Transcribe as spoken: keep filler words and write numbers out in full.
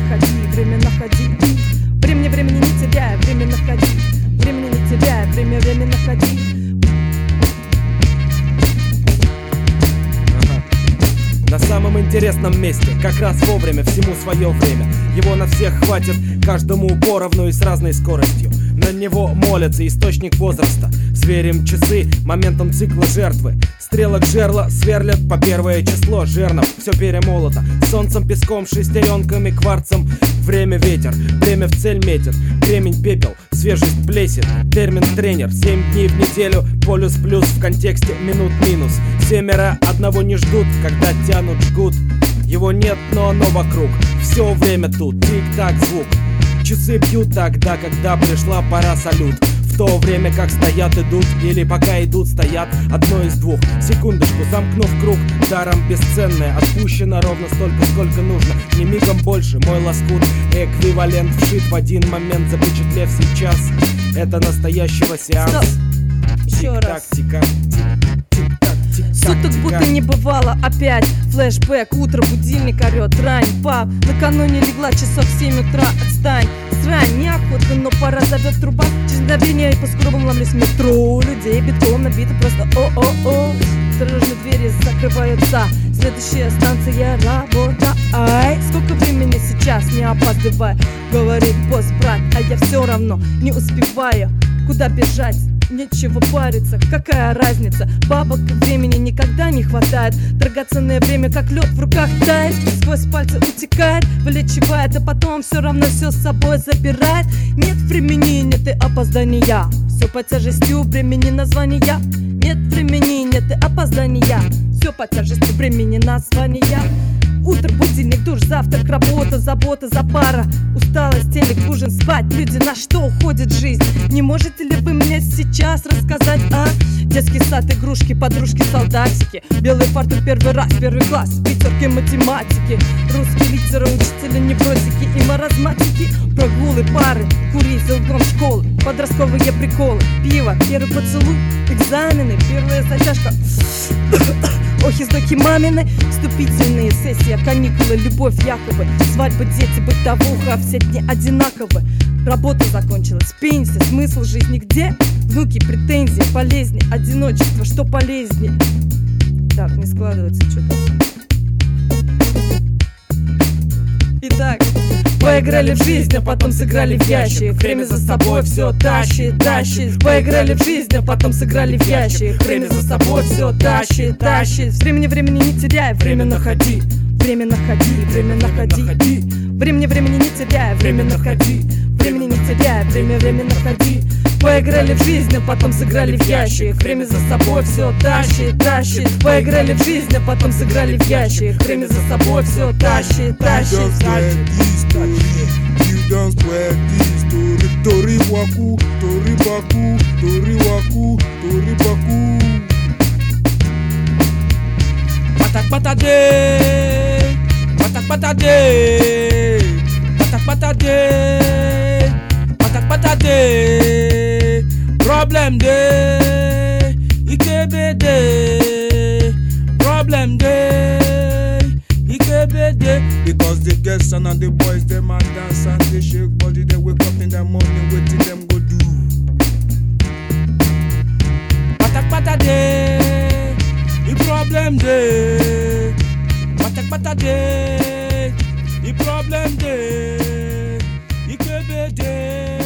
находи, время находи. Времени, времени не теряй, время находи. Времени не теряй, время, время находи. На самом интересном месте, как раз вовремя, всему свое время. Его на всех хватит, каждому поровну и с разной скоростью. На него молятся, источник возраста. Сверим часы моментом цикла жертвы. Стрелок жерла сверлят по первое число жернов. Все перемолото, солнцем, песком, шестеренками, кварцем. Время ветер, время в цель метит. Кремень пепел, свежесть плесен. Термин тренер, семь дней в неделю. Полюс плюс в контексте минут минус. Семеро одного не ждут, когда тянут жгут. Его нет, но оно вокруг. Все время тут, тик-так звук. Часы бьют тогда, когда пришла пора салют. В то время как стоят, идут, или пока идут, стоят. Одно из двух, секундочку, замкнув круг. Даром бесценное, отпущено ровно столько, сколько нужно. Не мигом больше, мой лоскут эквивалент вшит в один момент, запечатлев сейчас. Это настоящего сеанс. Еще раз. Тик-так, тик-так. Суток будто не бывало опять. Флэшбэк, утро, будильник орёт. Рань, пап, накануне легла часов в семь утра. Отстань, срань, неохота, но пора зовет труба. Через мгновение и по скробам ломлюсь в метро. Людей битком набито просто о-о-о. Осторожно, двери закрываются. Следующая станция работа. Ай, сколько времени сейчас, не опаздывай. Говорит босс, брат, а я все равно не успеваю. Куда бежать? Нечего париться, какая разница? Бабок времени никогда не хватает. Драгоценное время как лед в руках тает. Сквозь пальцы утекает, вылечивает, а потом все равно все с собой забирает. Нет времени, нет и опоздания. Все по тяжестью времени названия. Нет времени, нет и опоздания. Все по тяжести времени названия. Утро, будильник, душ, завтрак, работа, забота, за пара. Усталость, телек, ужин, спать. Люди, на что уходит жизнь? Не можете ли вы мне сейчас рассказать, а? Детский сад, игрушки, подружки, солдатики. Белый фартук, первый раз, первый класс. Пятерки математики. Русские литеры, учителя, невротики и маразматики. Прогулы, пары, курить за углом школы. Подростковые приколы, пиво, первый поцелуй. Экзамены, первая затяжка. Охи, вздохи мамины, вступительные сессии, каникулы, любовь якобы, свадьбы, дети, бытовуха, все дни одинаковы. Работа закончилась, пенсия, смысл жизни где? Внуки, претензии, болезни, одиночество, что полезнее? Так, не складывается что-то. Итак, поиграли в жизнь, а потом сыграли в ящик. Время за собой все тащит, тащит. Поиграли в жизнь, а потом сыграли в ящик. Время за собой все тащит, тащит. Времени, времени не теряй, время находи. Время находи, время находи. Времени, времени не теряй, время находи. Времени не теряй, время, время находи. Поиграли в жизнь, а потом сыграли в ящик. Время за собой все тащит, тащит. Поиграли в жизнь, а потом сыграли в ящик. Время за собой все тащит, тащит, тащит. You don't spread this story. Tori waku, tori baku, tori waku, tori baku. Patak patade, patak patade, patak patade, patak patade. Problem day, ikebe day. Problem day, ikebe day. Because the girls and the boys, them a dance and they shake body. They wake up in the morning, waiting them go do. Patak patade, the problem day. Patak patade, the problem day, ikebe day.